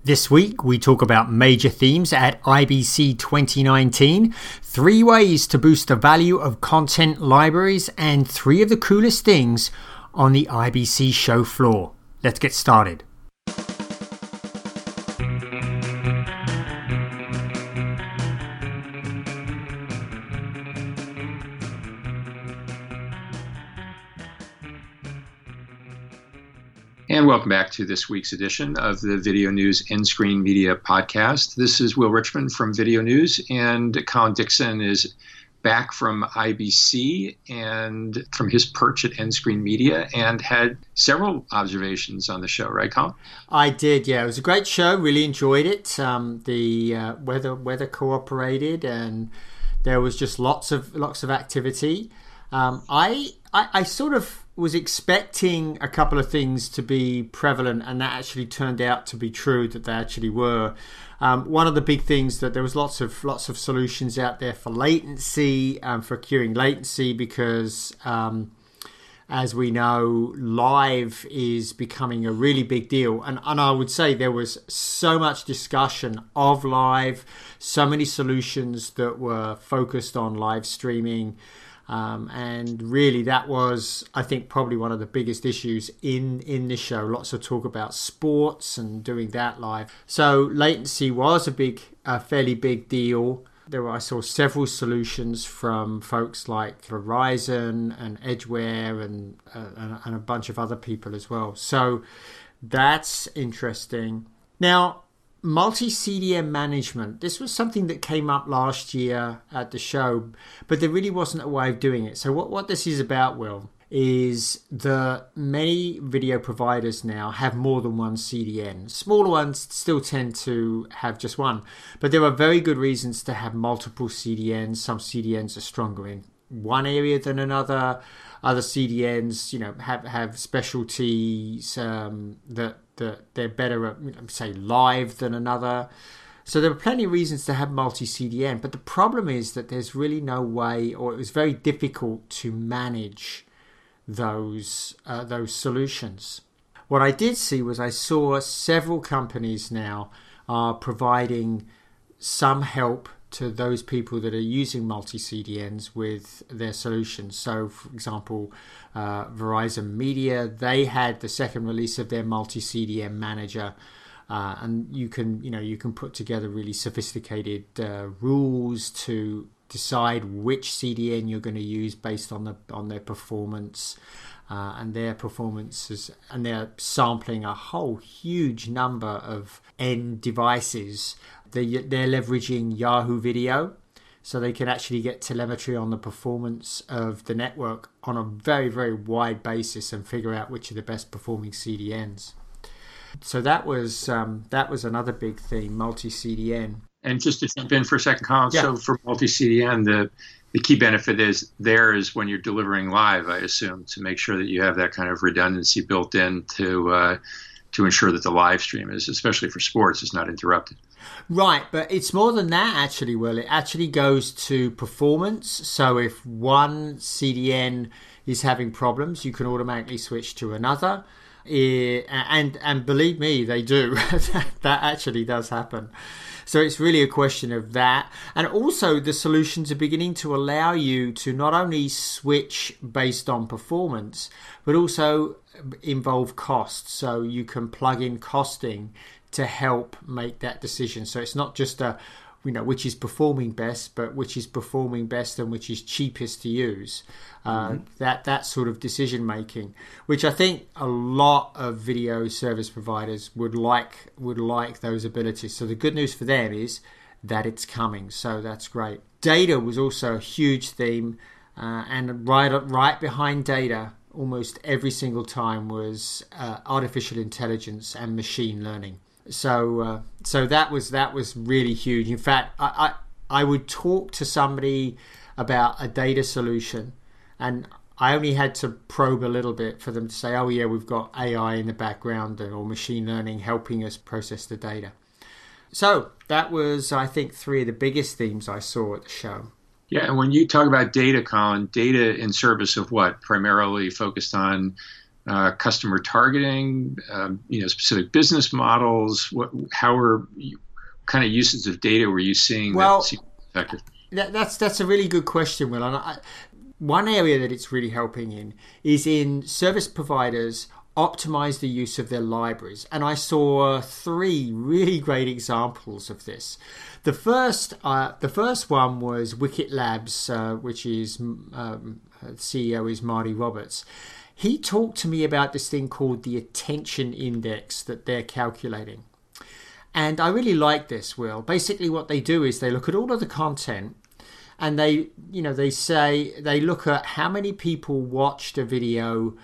This week, we talk about major themes at IBC 2019, 3 ways to boost the value of content libraries, and 3 of the coolest things on the IBC show floor. Let's get started. And welcome back to this week's edition of the Video News Endscreen Media Podcast. This is Will Richmond from Video News, and Colin Dixon is back from IBC and from his perch at Endscreen Media, and had several observations on the show, right, Colin? I did, yeah. It was a great show. Really enjoyed it. The weather cooperated, and there was just lots of activity. I sort of was expecting a couple of things to be prevalent, and that actually turned out to be true, that they actually were. One of the big things that there was lots of solutions out there for latency, for queuing latency, because as we know, live is becoming a really big deal. And I would say there was so much discussion of live, so many solutions that were focused on live streaming. And really that was, I think, probably one of the biggest issues in this show. Lots of talk about sports and doing that live. So latency was a fairly big deal. I saw several solutions from folks like Verizon and Edgeware and a bunch of other people as well. So that's interesting. Now, multi-CDN management. This was something that came up last year at the show, but there really wasn't a way of doing it. So what this is about, Will, is that many video providers now have more than one CDN. Smaller ones still tend to have just one, but there are very good reasons to have multiple CDNs. Some CDNs are stronger in one area than another. Other CDNs, have specialties that they're better at, say, live than another. So there are plenty of reasons to have multi-CDN, but the problem is that there's really no way, or it was very difficult to manage those solutions. What I did see was I saw several companies now are providing some help to those people that are using multi-CDNs with their solutions. So, for example, Verizon Media, they had the second release of their multi-CDN manager, and you can put together really sophisticated rules to decide which CDN you're going to use based on their performance and their performances, and they're sampling a whole huge number of end devices. They're leveraging Yahoo Video, so they can actually get telemetry on the performance of the network on a very, very wide basis and figure out which are the best performing CDNs. So that was another big theme, multi-CDN. And just to jump in for a second, Colin, yeah. So for multi-CDN, the key benefit is when you're delivering live, I assume, to make sure that you have that kind of redundancy built in to ensure that the live stream is, especially for sports, is not interrupted. Right, but it's more than that, actually, Will. It actually goes to performance. So if one CDN is having problems, you can automatically switch to another. And believe me, they do. That actually does happen. So it's really a question of that. And also the solutions are beginning to allow you to not only switch based on performance, but also involve cost. So you can plug in costing to help make that decision. So it's not just which is performing best, but which is performing best and which is cheapest to use. That sort of decision making, which I think a lot of video service providers would like those abilities. So the good news for them is that it's coming. So that's great. Data was also a huge theme, and right behind data, almost every single time, was artificial intelligence and machine learning. So that was really huge. In fact, I would talk to somebody about a data solution, and I only had to probe a little bit for them to say, oh yeah, we've got AI in the background or machine learning helping us process the data. So that was, I think, 3 of the biggest themes I saw at the show. Yeah, and when you talk about data, Colin, data in service of what? Primarily focused on customer targeting, specific business models? How are kind of uses of data were you seeing that seem effective? That's a really good question, Will. And one area that it's really helping in is in service providers optimize the use of their libraries. And I saw 3 really great examples of this. The first one was Wicket Labs, which is CEO is Marty Roberts. He talked to me about this thing called the attention index that they're calculating. And I really like this, Will. Basically what they do is they look at all of the content and they look at how many people watched a video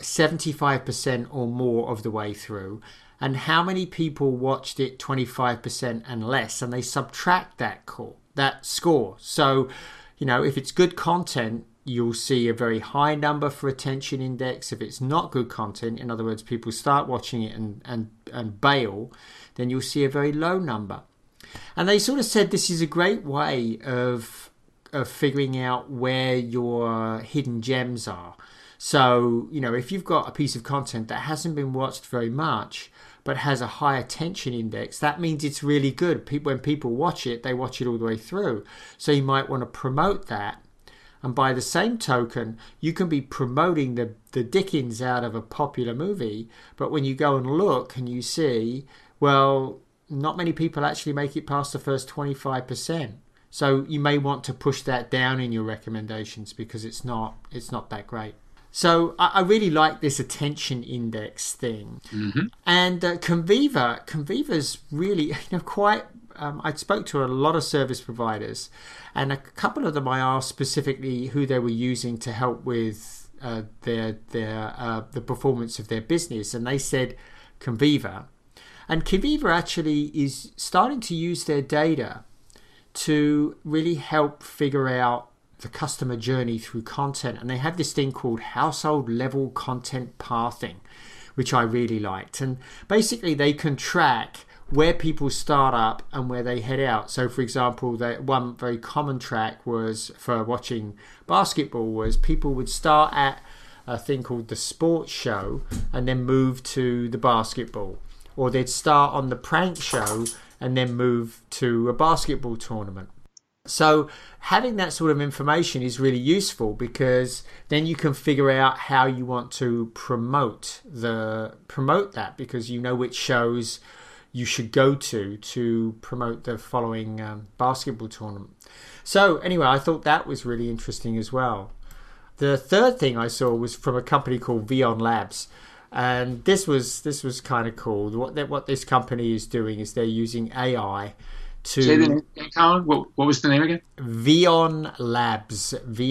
75% or more of the way through, and how many people watched it 25% and less, and they subtract that score. So, if it's good content, you'll see a very high number for attention index. If it's not good content, in other words, people start watching it and bail, then you'll see a very low number. And they sort of said this is a great way of figuring out where your hidden gems are. So, if you've got a piece of content that hasn't been watched very much, but has a high attention index, that means it's really good. When people watch it, they watch it all the way through. So you might want to promote that. And by the same token, you can be promoting the dickens out of a popular movie, but when you go and look and you see, well, not many people actually make it past the first 25%. So you may want to push that down in your recommendations because it's not that great. So I really like this attention index thing. Mm-hmm. And Conviva's really quite... I spoke to a lot of service providers, and a couple of them I asked specifically who they were using to help with the performance of their business, and they said Conviva. And Conviva actually is starting to use their data to really help figure out the customer journey through content. And they have this thing called household level content pathing, which I really liked. And basically they can track where people start up and where they head out. So for example, one very common track was for watching basketball was people would start at a thing called the sports show and then move to the basketball, or they'd start on the prank show and then move to a basketball tournament. So having that sort of information is really useful because then you can figure out how you want to promote that, because you know which shows you should go to promote the following basketball tournament. So anyway, I thought that was really interesting as well. The third thing I saw was from a company called Vion Labs. And this was kind of cool. What this company is doing is they're using AI to... Say the name, Colin? What was the name again? Vion Labs.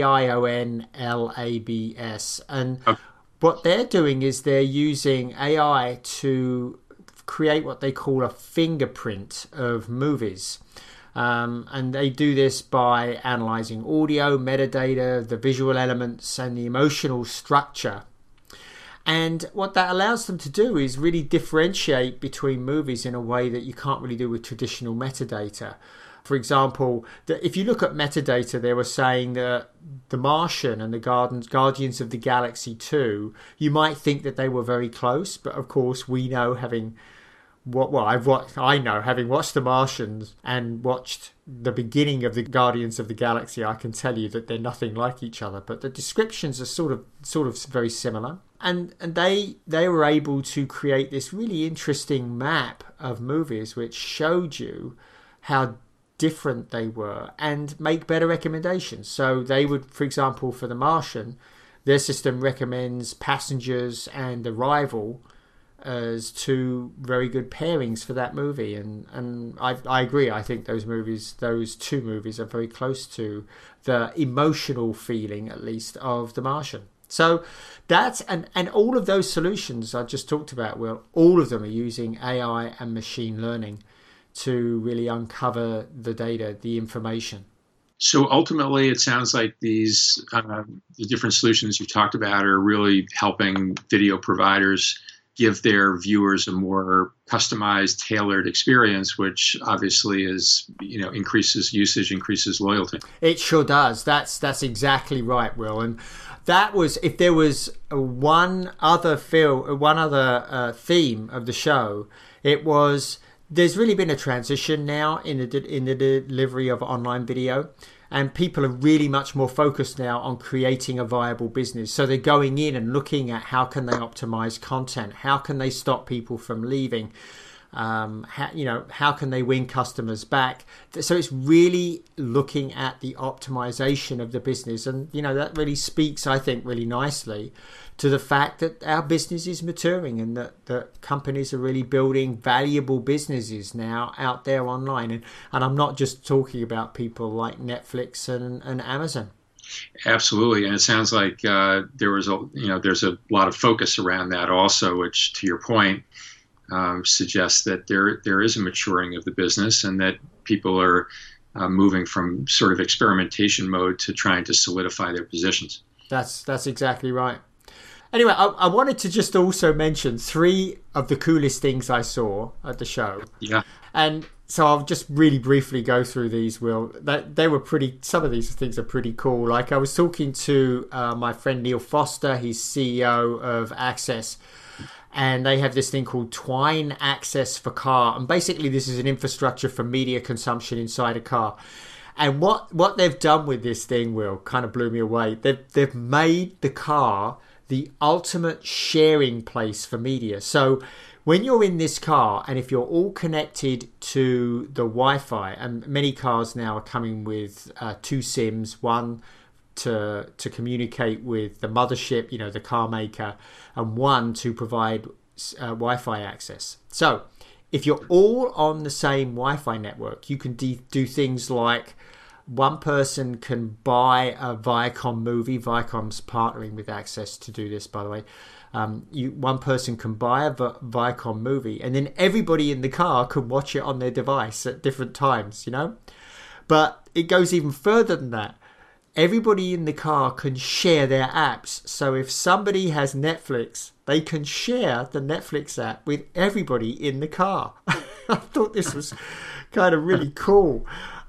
VION-LABS. And what they're doing is they're using AI to create what they call a fingerprint of movies. And they do this by analyzing audio, metadata, the visual elements, and the emotional structure. And what that allows them to do is really differentiate between movies in a way that you can't really do with traditional metadata. For example, if you look at metadata, they were saying that The Martian and the Guardians of the Galaxy 2, you might think that they were very close, but of course we know, having watched The Martians and watched the beginning of the Guardians of the Galaxy, I can tell you that they're nothing like each other. But the descriptions are sort of very similar. And they were able to create this really interesting map of movies which showed you how different they were and make better recommendations. So they would, for example, for The Martian, their system recommends Passengers and Arrival as 2 very good pairings for that movie, and I agree. I think those 2 movies are very close to the emotional feeling, at least, of The Martian. So that's and all of those solutions I just talked about, well, all of them are using AI and machine learning to really uncover the data, the information. So ultimately, it sounds like these the different solutions you talked about are really helping video providers give their viewers a more customized, tailored experience, which obviously is, increases usage, increases loyalty. It sure does. That's exactly right, Will. And that was, if there was one other theme of the show, it was, there's really been a transition now in the delivery of online video, and people are really much more focused now on creating a viable business. So they're going in and looking at how can they optimize content, how can they stop people from leaving, how can they win customers back. So it's really looking at the optimization of the business, and that really speaks, I think, really nicely to the fact that our business is maturing, and that companies are really building valuable businesses now out there online. And I'm not just talking about people like Netflix and Amazon. Absolutely, and it sounds like there's a lot of focus around that also, which, to your point, suggests that there is a maturing of the business, and that people are moving from sort of experimentation mode to trying to solidify their positions. That's exactly right. Anyway, I wanted to just also mention 3 of the coolest things I saw at the show. Yeah. And so I'll just really briefly go through these, Will. They were some of these things are pretty cool. Like, I was talking to my friend Neil Foster, he's CEO of Access, and they have this thing called Twine Access for Car. And basically this is an infrastructure for media consumption inside a car. And what they've done with this thing, Will, kind of blew me away. They've made the car the ultimate sharing place for media. So when you're in this car, and if you're all connected to the Wi-Fi, and many cars now are coming with 2 SIMs, one to communicate with the mothership, the car maker, and one to provide Wi-Fi access. So if you're all on the same Wi-Fi network, you can do things like, one person can buy a Viacom movie. Viacom's partnering with Access to do this, by the way. One person can buy a Viacom movie, and then everybody in the car can watch it on their device at different times, But it goes even further than that. Everybody in the car can share their apps. So if somebody has Netflix, they can share the Netflix app with everybody in the car. I thought this was kind of really cool.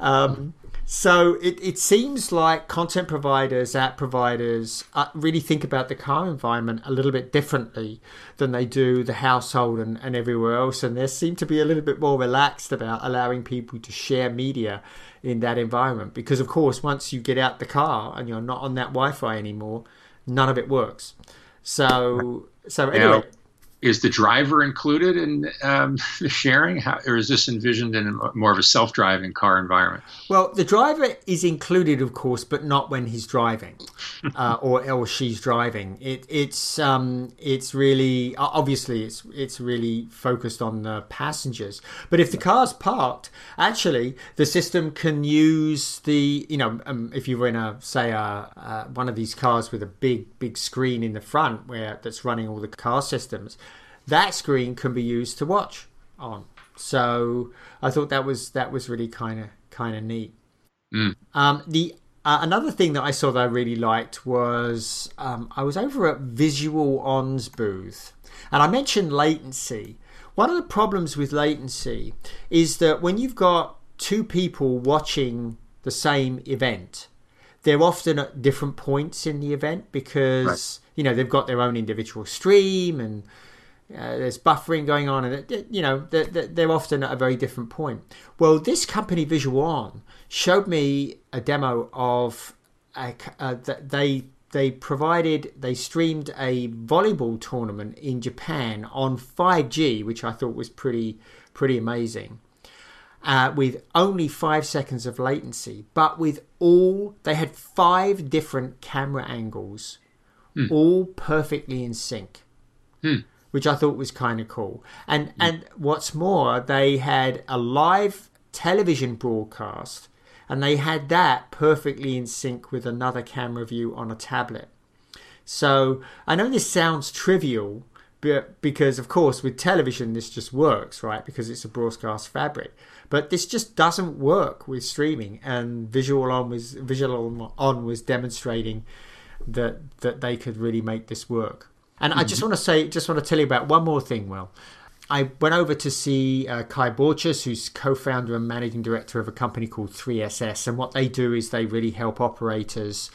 So it seems like content providers, app providers really think about the car environment a little bit differently than they do the household and everywhere else. And they seem to be a little bit more relaxed about allowing people to share media in that environment. Because, of course, once you get out the car and you're not on that Wi-Fi anymore, none of it works. So anyway... Now, is the driver included in the sharing, or is this envisioned in more of a self-driving car environment? Well, the driver is included, of course, but not when he's driving or she's driving. It's really, obviously, it's really focused on the passengers. But if the car's parked, actually, the system can use the, if you were in one of these cars with a big screen in the front that's running all the car systems, that screen can be used to watch on. So I thought that was really kind of neat. Another thing that I saw that I really liked was I was over at Visual On's booth, and I mentioned latency. One of the problems with latency is that when you've got 2 people watching the same event, they're often at different points in the event because they've got their own individual stream, and there's buffering going on, and they're often at a very different point. Well, this company, Visual On, showed me a demo of they streamed a volleyball tournament in Japan on 5G, which I thought was pretty amazing, with only 5 seconds of latency, but they had 5 different camera angles, all perfectly in sync. Which I thought was kind of cool. And what's more, they had a live television broadcast, and they had that perfectly in sync with another camera view on a tablet. So I know this sounds trivial, because, of course, with television, this just works, right? Because it's a broadcast fabric. But this just doesn't work with streaming. And Visual On was demonstrating that they could really make this work. And I just want to tell you about one more thing, Will. I went over to see Kai Borchers, who's co-founder and managing director of a company called 3SS. And what they do is they really help operators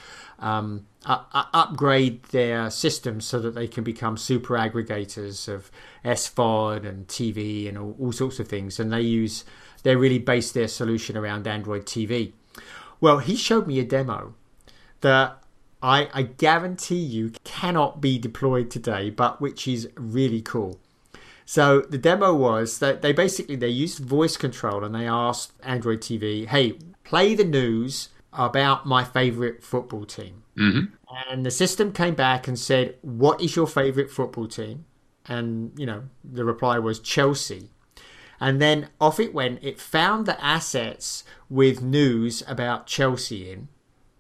upgrade their systems so that they can become super aggregators of SVOD and TV and all sorts of things. And they really base their solution around Android TV. Well, he showed me a demo that I guarantee you cannot be deployed today, but which is really cool. So the demo was that they used voice control, and they asked Android TV, hey, play the news about my favorite football team. Mm-hmm. And the system came back and said, what is your favorite football team? And, the reply was Chelsea. And then off it went. It found the assets with news about Chelsea in.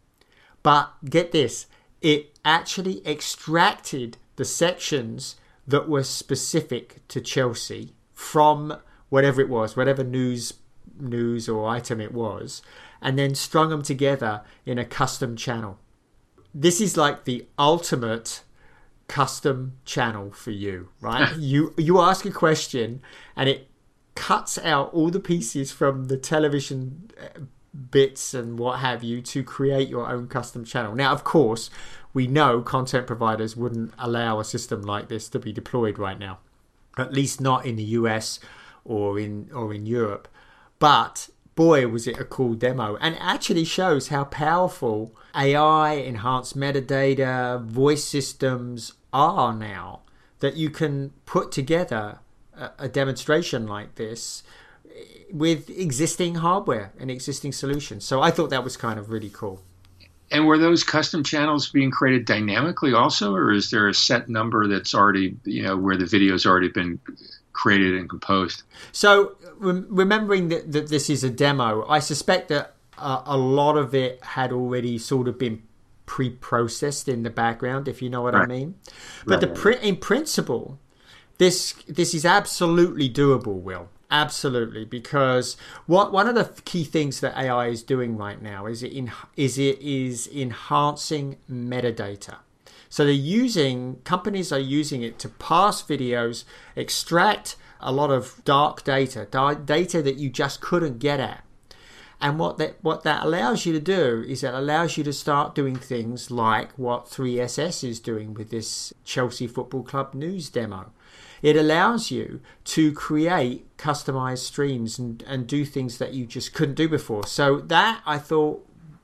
But get this, it actually extracted the sections that were specific to Chelsea from whatever it was, whatever news or item it was, and then strung them together in a custom channel. This is like the ultimate custom channel for you, right? You ask a question and it cuts out all the pieces from the television bits and what have you to create your own custom channel. Now, of course, we know content providers wouldn't allow a system like this to be deployed right now, at least not in the US or in Europe. But boy, was it a cool demo, and it actually shows how powerful AI, enhanced metadata, voice systems are now, that you can put together a demonstration like this with existing hardware and existing solutions. So I thought that was kind of really cool. And were those custom channels being created dynamically also, or is there a set number that's already, where the video's already been created and composed? So remembering that this is a demo, I suspect that a lot of it had already sort of been pre-processed in the background, if you know what I mean. But in principle, this is absolutely doable, Will. Absolutely, because one of the key things that AI is doing right now is it is enhancing metadata. So companies are using it to parse videos, extract a lot of dark data that you just couldn't get at. And what that allows you to do is it allows you to start doing things like what 3SS is doing with this Chelsea Football Club news demo. It allows you to create customized streams and do things that you just couldn't do before. So that, I thought,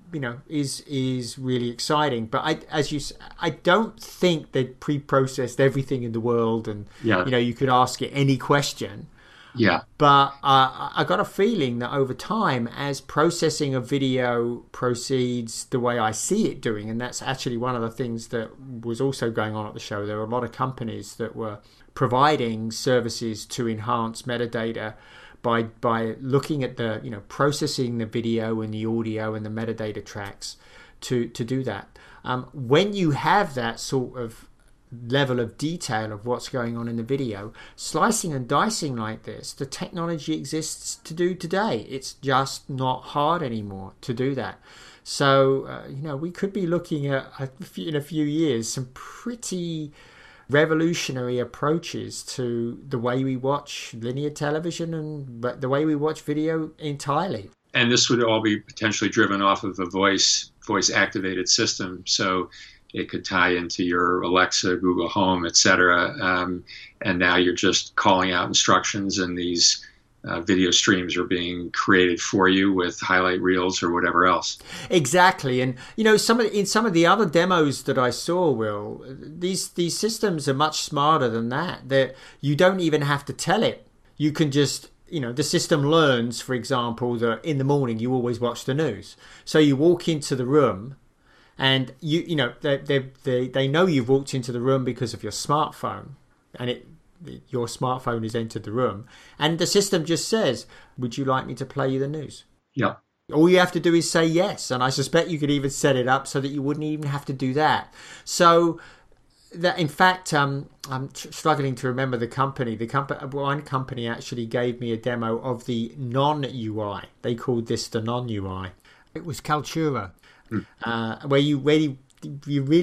is really exciting. But I don't think they'd pre-processed everything in the world, and you could ask it any question. Yeah. But I got a feeling that over time, as processing of video proceeds the way I see it doing, and that's actually one of the things that was also going on at the show, there were a lot of companies that were providing services to enhance metadata by looking at the processing the video and the audio and the metadata tracks to do that. When you have that sort of level of detail of what's going on in the video, slicing and dicing like this, the technology exists to do today. It's just not hard anymore to do that. So we could be looking at in a few years some pretty revolutionary approaches to the way we watch linear television and the way we watch video entirely. And this would all be potentially driven off of a voice activated system, so it could tie into your Alexa, Google Home, etc. And now you're just calling out instructions, and these video streams are being created for you with highlight reels or whatever else. Exactly. And some of the other demos that I saw, Will, these systems are much smarter than that. That you don't even have to tell it. You can just the system learns, for example, that in the morning you always watch the news. So you walk into the room, and they know you've walked into the room because of your smartphone, and your smartphone has entered the room, and the system just says, would you like me to play you the news? Yeah. All you have to do is say yes, and I suspect you could even set it up so that you wouldn't even have to do that. So that, in fact, I'm struggling to remember the company. One company actually gave me a demo of the non-UI. They called this the non-UI. It was Kaltura, where you really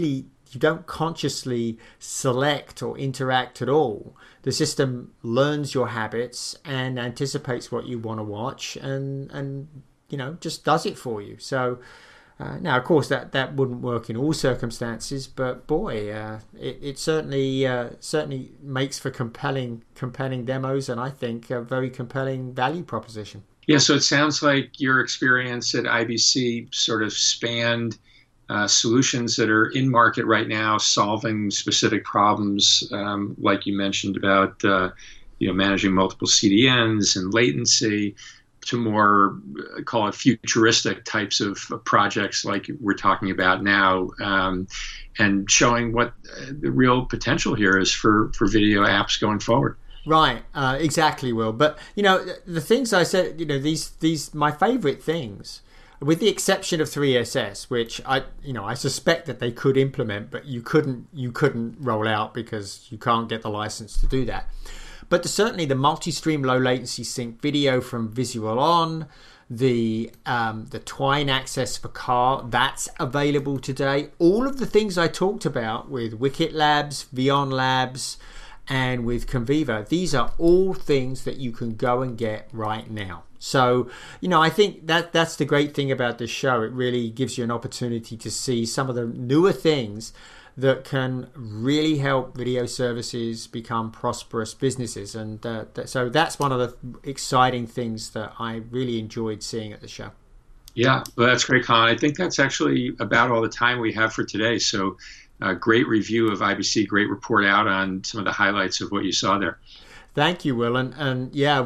you don't consciously select or interact at all. The system learns your habits and anticipates what you want to watch, and just does it for you. So now, of course, that wouldn't work in all circumstances, but boy, it certainly makes for compelling demos, and I think a very compelling value proposition. Yeah, so it sounds like your experience at IBC sort of spanned solutions that are in market right now, solving specific problems, like you mentioned about managing multiple CDNs and latency, to more, call it futuristic types of projects like we're talking about now, and showing what the real potential here is for video apps going forward. Right, exactly, Will. But the things I said, these my favorite things, with the exception of 3SS, which I suspect that they could implement, but you couldn't roll out because you can't get the license to do that. But certainly the multi-stream low latency sync video from VisualOn, the Twine access for car, that's available today. All of the things I talked about with Wicket Labs, Vion Labs, and with Conviva, these are all things that you can go and get right now. So, I think that's the great thing about this show. It really gives you an opportunity to see some of the newer things that can really help video services become prosperous businesses. And so that's one of the exciting things that I really enjoyed seeing at the show. Yeah, well, that's great, Colin. I think that's actually about all the time we have for today. So great review of IBC, great report out on some of the highlights of what you saw there. Thank you, Will. And yeah,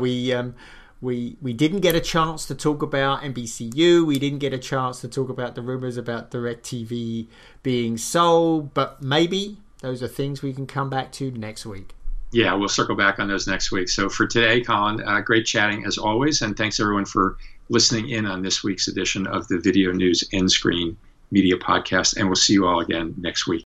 we didn't get a chance to talk about NBCU. We didn't get a chance to talk about the rumors about DirecTV being sold, but maybe those are things we can come back to next week. Yeah, we'll circle back on those next week. So for today, Colin, great chatting as always, and thanks everyone for listening in on this week's edition of the Video News End Screen Media Podcast, and we'll see you all again next week.